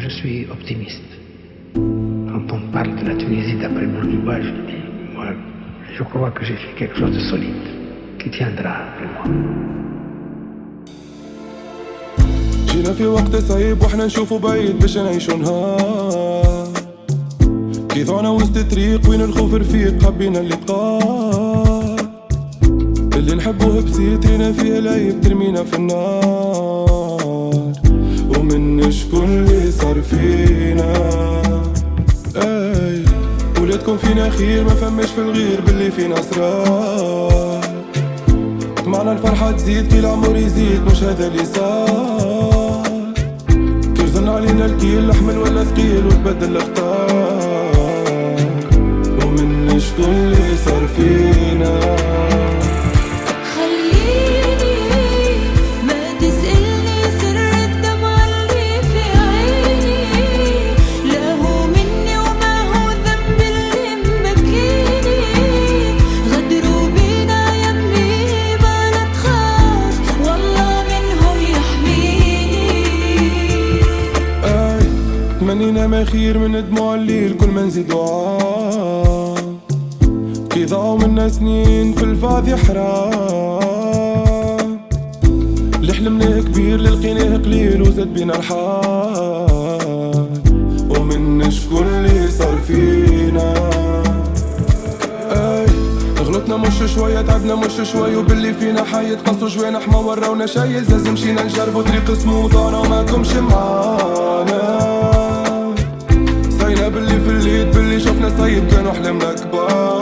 je suis optimiste. Quand on parle de la Tunisie d'après mon image, je dis, moi, je crois que j'ai fait quelque chose de solide, qui tiendra après moi. جينا في وقت صعيب وحنا نشوفو بعيد باش نعيشو نهار، كي ضعنا وسط طريق وين الخوف رفيق حبينا اللقاء، اللي نحبوه بسيط هنا فيه العيب ترمينا في النار، ومن شكون اللي صار فينا. اي ولادكم فينا خير ما فماش في الغير باللي فينا اسرار، طمعنا الفرحة تزيد كي العمر يزيد مش هذا اللي صار، كي رزلنا علينا الكيل نحمل ولا ثقيل وتبدل الاختار، ومن شكون اللي صار فينا. تمنينا ما خير من دموع الليل كل ما نزيد دعاء، كي ضاعوا منا سنين في الفاضي حرام، اللي حلمناه كبير اللي لقيناه قليل وزاد بينا الحال، ومن شكون اللي صار فينا. اي غلطنا مش شوية تعبنا مش شوي، وباللي فينا حي تقصوا جوانا حما وراونا شي، لازم مشينا نجربوا طريق سمو ضاعنا وماكمش معانا، باللي في الليل باللي شفنا صيب كانوا حلمنا كبار.